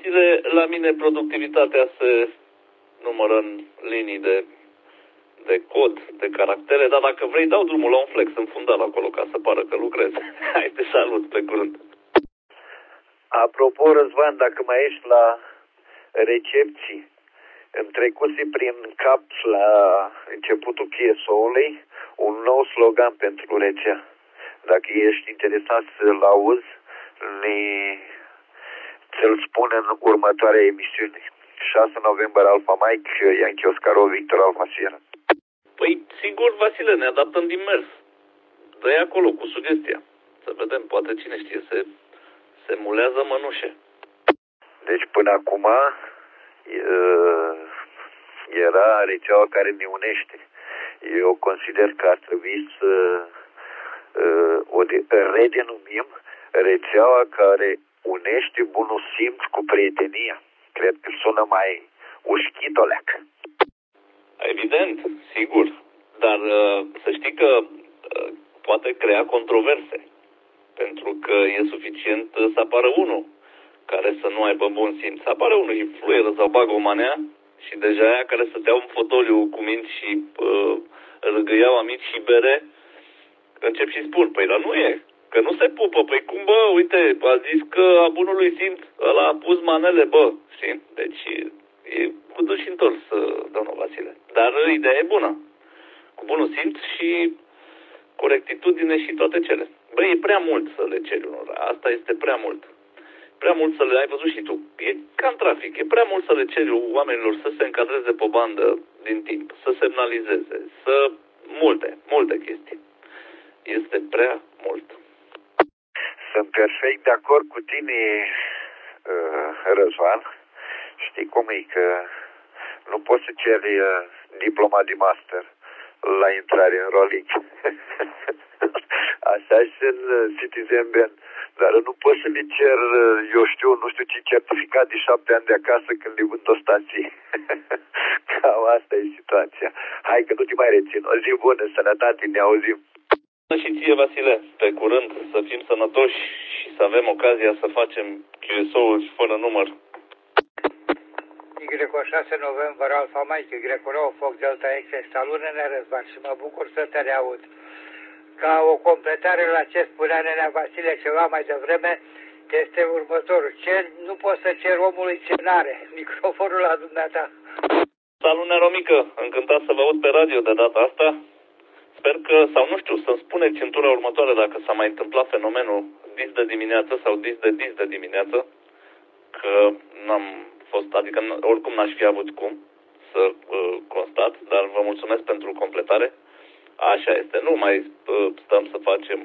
Vasile, la mine productivitatea se numără în linii de cod, de caractere, dar dacă vrei dau drumul la un flex în fundal acolo ca să pară că lucrez. Hai, te salut, pe curând. Apropo, Răzvan, dacă mai ești la recepții, îmi trecuse prin cap la începutul PSO-ului un nou slogan pentru Recea. Dacă ești interesat să-l auzi, ți-l spun în următoarea emisiune. 6 noiembrie Alfa Mike, Ianchi Oscaro, Victor Alfa Sierra. Păi, sigur, Vasile, ne adaptăm din mers. Dă-i acolo cu sugestia. Să vedem, poate cine știe, se mulează mănușe. Deci până acum era rețeaua care ne unește. Eu consider că ar trebui să o redenumim rețeaua care unește bunul simț cu prietenia. Cred că sună mai ușchitoleac. Evident, sigur. Dar să știi că poate crea controverse. Pentru că e suficient să apară unul care să nu aibă bun simț. Apare unul și fluieră sau bagă o manea și deja aia care stăteau în fotoliu cu minți și râgâiau amici și bere, încep și spun, păi, dar nu e, că nu se pupă, păi cum, bă, uite, a zis că a bunului simț, ăla a pus manele, bă, știi? Deci e cu duș întors, domnul Vasile. Dar ideea e bună, cu bunul simț și cu rectitudine și toate cele. Băi, e prea mult să le ceri unora, asta este prea mult. Prea mult să le ai văzut și tu. E ca în trafic, e prea mult să le ceri oamenilor să se încadreze pe o bandă din timp, să semnalizeze, să... multe chestii. Este prea mult. Sunt perfect de acord cu tine, Răzvan. Știi cum e, că nu poți să ceri diploma de master la intrare în rolling. Așa și în Citizen Bank. Dar nu pot să le cer, eu știu, nu știu ce certificat de 7 ani de acasă când le vând o stație. Cam asta e situația. Hai că nu te mai rețin. O zi bună, sănătate, ne auzim. Și ție, Vasile, pe curând, să fim sănătoși și să avem ocazia să facem QSO-uri fără număr. Y6 noiembrie Alfa Mike, Y9 Foc Delta X, salut, Nenea Răzvan, și mă bucur să te reaud. Ca o completare la ce spunea Nenea Vasile ceva mai devreme, este următorul. Nu poți să ceri omului cenare. Microfonul la dumneata. Salut, Nea Romică, încântat să vă aud pe radio de data asta. Sper că, sau nu știu, să-mi spuneți în tura următoare dacă s-a mai întâmplat fenomenul dis de dimineață sau dis de dimineață, că n-am fost, adică oricum n-aș fi avut cum să constat, dar vă mulțumesc pentru completare. Așa este, nu mai stăm să facem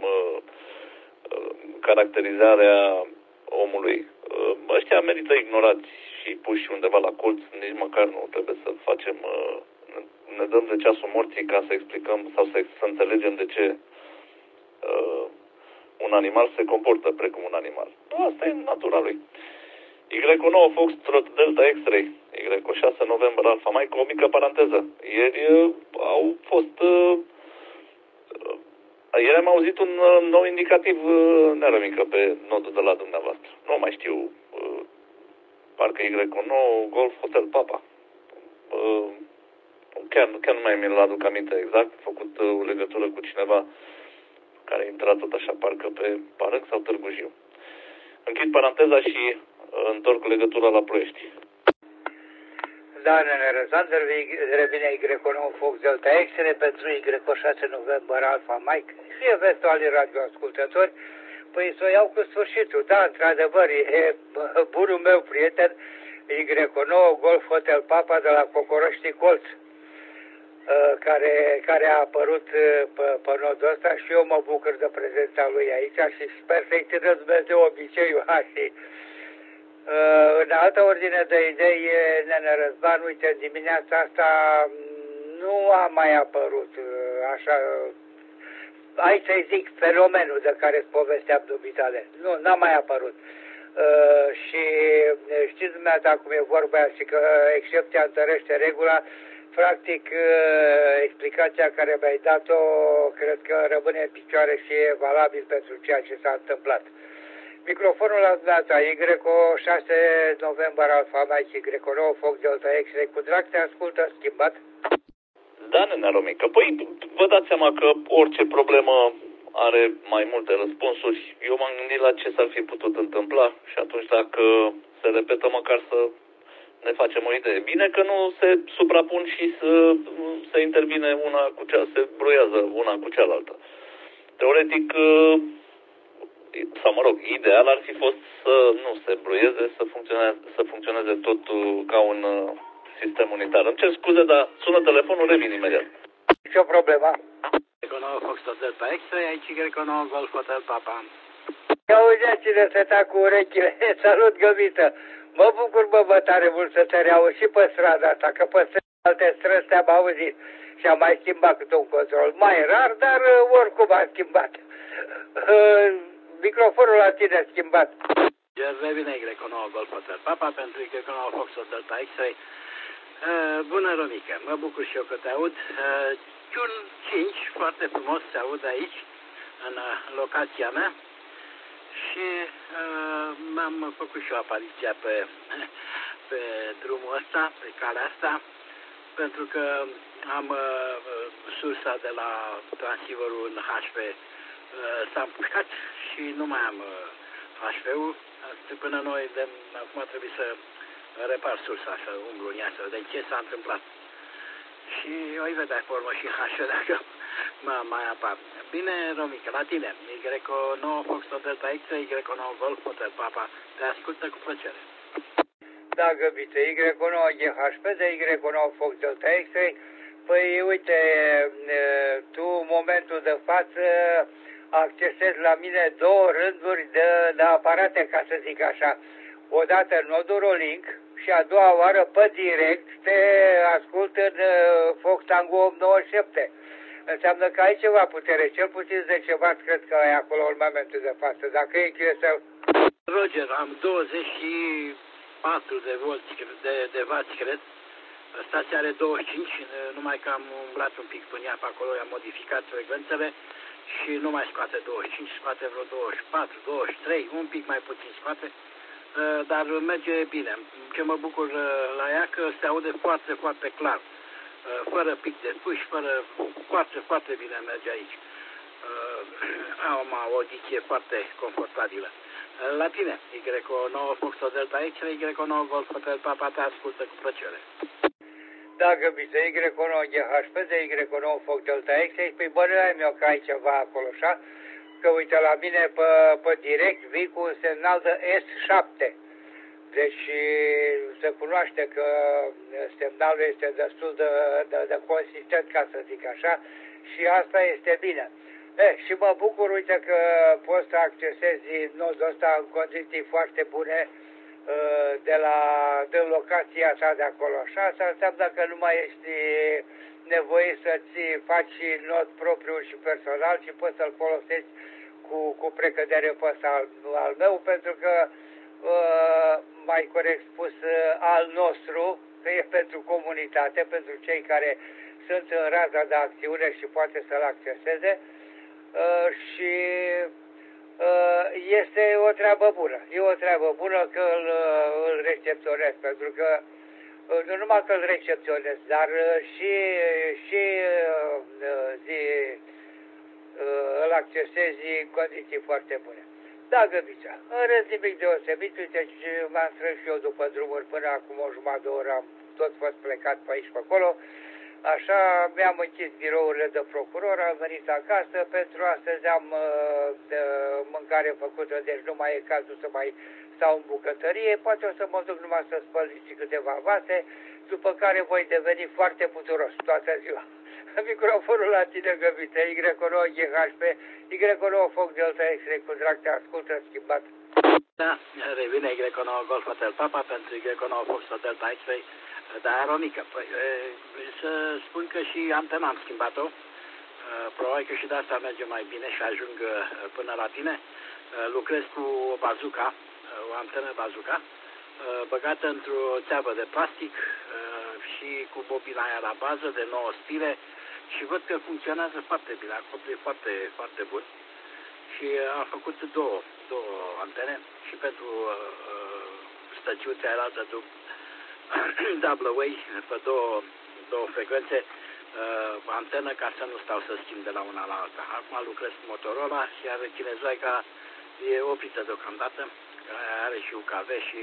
caracterizarea omului. Ăștia merită ignorați și puși undeva la colț, nici măcar nu trebuie să facem, ne dăm de ceasul morții ca să explicăm sau să înțelegem de ce un animal se comportă precum un animal. Asta e natura lui. Y9 Foxtrot Delta X-Ray, Y6 noiembrie Alfa Mike, o mică paranteză. Ieri au fost... Ieri am auzit un nou indicativ, Nea Mică, pe nodul de la dumneavoastră. Nu mai știu, parcă Y9 Golf Hotel Papa. Chiar nu mai mi-l aduc aminte exact. A făcut o legătură cu cineva care a intrat tot așa, parcă pe Parâng sau Târgu Jiu. Închid paranteza și întorc legătura la Ploiești. Da, Nene Răzvan, revine Y9 Fox Delta X-Ray pentru Y6 noiembrie Alfa Mike. Fie vestualii radioascultători, păi să o iau cu sfârșitul. Da, într-adevăr, e bunul meu prieten Y9 Golf Hotel Papa de la Cocoroști Colț, care a apărut pe nodul ăsta și eu mă bucur de prezența lui aici și sper să-i țină Dumnezeu obiceiul și în altă ordine de idei, Nene Răzvan, uite, în dimineața asta nu a mai apărut așa, hai să-i zic, fenomenul de care îți povesteam dumitale. Nu, n-a mai apărut. Și știți dumneata cum e vorba aia și că excepția întărește regula. Practic, explicația care mi-ai dat-o, cred că rămâne în picioare și e valabil pentru ceea ce s-a întâmplat. Microfonul la data Y6 November Alfa Mike Y9 Foc Delta X-Ray cu drag te ascultă schimbat. Da, nena Romică, păi vă dați seama că orice problemă are mai multe răspunsuri. Eu m-am gândit la ce s-ar fi putut întâmpla și atunci dacă se repetă măcar să ne facem o idee. Bine că nu se suprapun și se intervine una cu cealaltă, se bruiază una cu cealaltă. Teoretic, sau mă rog, ideal ar fi fost să nu se bruieze, să funcționeze totul ca un sistem unitar. Îmi cer scuze, dar sună telefonul, revin imediat. Ce o problemă? Greco Fox Delta X-Ray, aici Greco Golf Hotel Papa. Ia uite cine se tac cu urechile. Salut, Găbiță. Mă bucur, bă, tare mult să te reauzi și pe strada asta, că pe alte străzi te-am auzit și am mai schimbat câte un control. Mai rar, dar oricum am schimbat. Microfonul la tine schimbat. Revine Greco Golf Hotel Papa pentru Greco Fox Delta X-Ray. Bună, Romică, mă bucur și eu că te aud. Ciun 5, foarte frumos se aud aici, în locația mea. Și m-am făcut și eu apariția pe drumul ăsta, pe calea asta, pentru că am sursa de la transceiverul în HV s-a împușcat și nu mai am HV-ul. Până noi, acum trebuie să repar sursa, să umblu în ea, să vedem ce s-a întâmplat. Și o-i vedea formă și HV dacă mai apar. Bine, Romică, la tine. Y9 Fox Delta X-Ray, Y9 Golf Hotel Papa. Te ascultă cu plăcere. Da, Găbiță, Y9 GHP de Y9 Fox Delta X-Ray. Păi, uite, tu, în momentul de față, accesezi la mine două rânduri de aparate, ca să zic așa. Odată nodul Link și a doua oară pe direct te ascult în Fox Tango 897. Înseamnă că ai ceva putere, cel puțin 10 W, cred că ai acolo în momentul de față. Dacă e QSL... Roger, am 24 de volți, de watt, cred. Stația are 25, numai că am umblat un pic până ea pe acolo, am modificat frecvențele și nu mai scoate 25, scoate vreo 24, 23, un pic mai puțin scoate, dar merge bine. Ce mă bucur la ea că se aude foarte, foarte clar. Fără pic de puși, foarte, foarte bine merge aici. Am o audiție foarte confortabilă. La tine, Y9 Fox Delta X-Ray, Y9 Golf Hotel Papa, te ascultă cu plăcere. Da, Găbiță, Y9 GHP de Y9 Fox Delta X-Ray, păi bănuiam eu că ai ceva acolo, așa? Că uite, la mine pe direct vii cu un semnal de S7. Deci se cunoaște că semnalul este destul de consistent, ca să zic așa, și asta este bine. Și mă bucur, uite, că poți să accesezi nodul ăsta în condiții foarte bune din locația ta de acolo. Și asta înseamnă că nu mai ești nevoie să-ți faci nod propriu și personal și poți să-l folosești cu precădere pe ăsta al meu, pentru că mai corect spus, al nostru, că e pentru comunitate, pentru cei care sunt în raza de acțiune și poate să-l acceseze și este o treabă bună. E o treabă bună că îl recepționez, pentru că nu numai că îl recepționez, dar și îl accesezi în condiții foarte bune. Da, Găbița, în rest nimic deosebit, uite, m-am strâns și eu după drumuri până acum o jumătate de oră, am tot fost plecat pe aici pe acolo, așa, mi-am închis birourile de procuror, am venit acasă, pentru astăzi am mâncare făcută, deci nu mai e cazul să mai stau în bucătărie, poate o să mă duc numai să spăl și câteva vase, după care voi deveni foarte puturos toată ziua. Microfonul la tine, Găbiță, Y9 GHP, Y9 Fox Delta X-Ray, cu drag te ascultă, schimbat. Da, revine Y9 Golf Hotel Papa pentru Y9 Fox Delta X-Ray, dar Romică, să spun că și antena am schimbat-o, probabil că și de asta merge mai bine și ajung până la tine. Lucrez cu o bazuca, o antenă bazuca, băgată într-o țeavă de plastic și cu bobina aia la bază de 9 spire și văd că funcționează foarte bine, acoplu e foarte, foarte bun și am făcut două două antene și pentru stațiunea aia double way, pe două frecvențe, antenă ca să nu stau să schimb de la una la alta. Acum lucrez cu Motorola, iar Chinezoica e oprită deocamdată, are și UKV și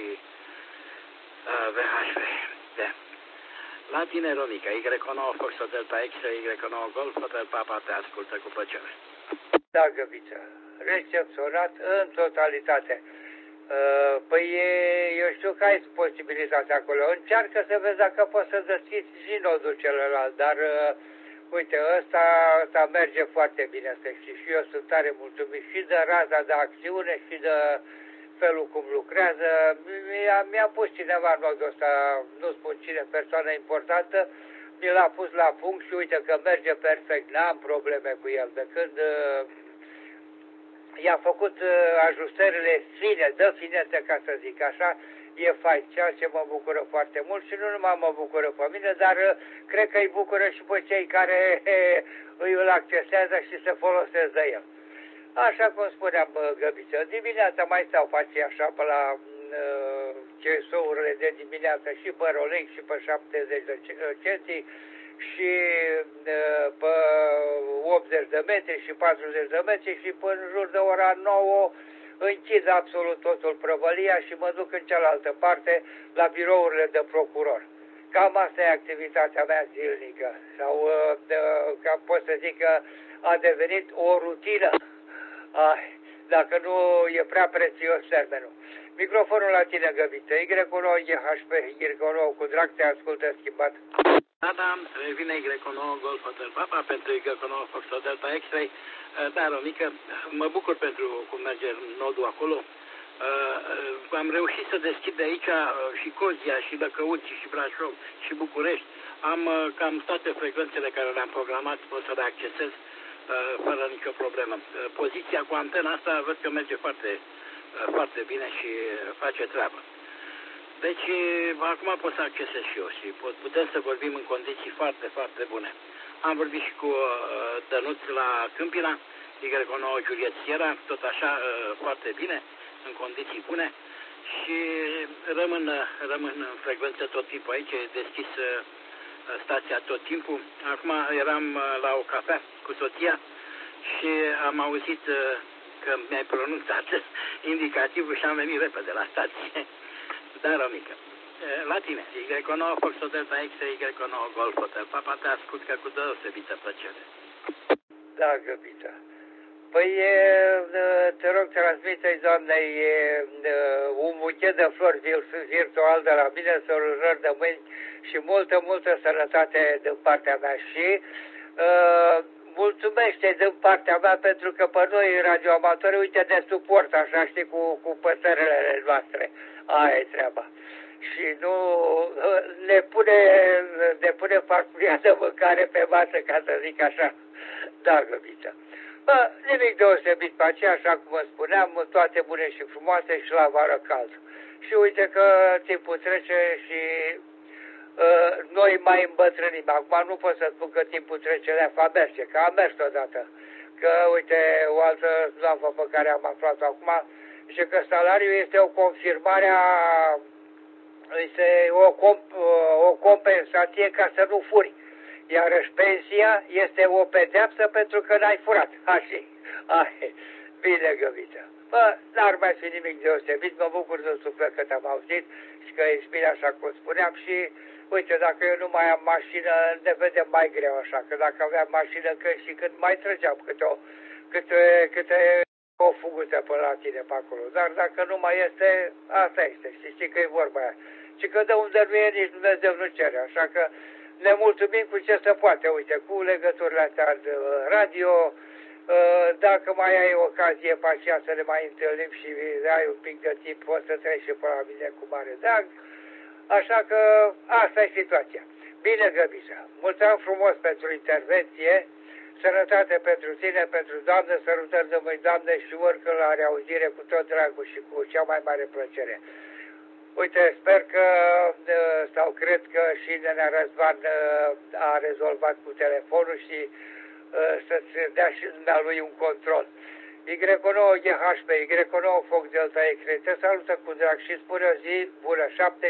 VHF. De. La tine, Romica, Y9 Foxtrot Delta X-ray, Y9 Golf, Hotel Papa, te ascultă cu plăcere. Da, Găbiță, recepționat în totalitate. Păi eu știu că ai posibilitatea acolo. Încearcă să vezi dacă poți să deschizi și nodul celălalt, dar uite, ăsta merge foarte bine, să știi. Și eu sunt tare mulțumit și de raza de acțiune și de felul cum lucrează. Mi-a pus cineva nodul ăsta, nu spun cine, persoană importantă, mi l-a pus la punct și uite că merge perfect, n-am probleme cu el. De când i-a făcut ajustările fine, de finețe, ca să zic așa, e fain, ceea ce mă bucură foarte mult și nu numai mă bucură pe mine, dar cred că îi bucură și pe cei care îl accesează și se folosesc de el. Așa cum spuneam, Găbiță, dimineața mai stau pe aceea așa pe la CSO-urile de dimineață și pe Rolex și pe 70 de centii și pe 80 de metri și 40 de metri și până în jur de ora 9 închid absolut totul prăvălia și mă duc în cealaltă parte la birourile de procuror. Cam asta e activitatea mea zilnică sau pot să zic că a devenit o rutină. Dacă nu e prea prețios termenul. Microfonul la tine, Găbiță. Y9 GHP, Y9 cu drag te ascultă schimbat. Da, vine Y9 Golf Hotel Papa pentru Y9 Foxtrot Delta X-ray. Da, Romică, mă bucur pentru cum merge nodul acolo. Am reușit să deschid de aici și Cozia, și Lăcăuți, și Brașov, și București. Am cam toate frecvențele care le-am programat, pot să le accesez fără nicio problemă. Poziția cu antena asta văd că merge foarte, foarte bine și face treabă. Deci, acum pot să accesez și eu și putem să vorbim în condiții foarte, foarte bune. Am vorbit și cu Dănuț la Câmpina, Y9 Juliet Sierra, tot așa foarte bine, în condiții bune și rămân în frecvență tot timpul aici, e deschis stația tot timpul. Acum eram la o cafea cu soția și am auzit că mi-ai pronunțat indicativul și am venit repede la stație. Da, Romică. La tine, Y9 Foxtrot Delta X, Y9 Golf Hotel Papa, te ascult că cu deosebită plăcere. Da, Găbiță. Păi, te rog, transmite-i doamnei un buchet de flori virtual de la mine, sărurări de mâini și multă sănătate din partea mea și mulțumește din partea mea pentru că pe noi radioamatori, uite, ne suport așa, știi, cu păsărele noastre. Aia e treaba. Și nu ne pune farfuria de mâncare pe masă, ca să zic așa. Da, Găbiță. Bă, nimic deosebit pe aceea, așa cum vă spuneam, toate bune și frumoase și la vară cald. Și uite că timpul trece și noi mai îmbătrânim. Acum nu pot să spun că timpul trece leafa merge, că am mers odată. Că, uite, o altă lampă pe care am aflat acum, și că salariul este o confirmare este o compensație ca să nu furi. Iar pensia este o pedeapsă pentru că n-ai furat. Așa. Bine, Găbiță. Bă, n-ar mai fi nimic deosebit, mă bucur de suflet că te-am auzit și că ești bine așa cum spuneam și uite, dacă eu nu mai am mașină, ne vedem mai greu așa, că dacă aveam mașină cât mai trăgeam câte o fuguță până la tine pe acolo. Dar dacă nu mai este, asta este. Și știi că e vorba aia. Și că de unde nu e, nici Dumnezeu nu cere. Așa că ne mulțumim cu ce se poate. Uite, cu legăturile astea de radio, dacă mai ai ocazie pe aceea să ne mai întâlnim și ai un pic de timp, poți să treci și pe la mine cu mare drag. Așa că asta e situația. Bine, Găbiță. Mulțumim frumos pentru intervenție. Sănătate pentru tine, pentru Doamne, sărutări de mâini, Doamne, și oricând la reauzire cu tot dragul și cu cea mai mare plăcere. Uite, sper că, sau cred că și Nenea Răzvan a rezolvat cu telefonul și să-ți dea și lui un control. Y9 GHP, Y9 Foc Delta X. Te salută cu drag și spune o zi bună, 7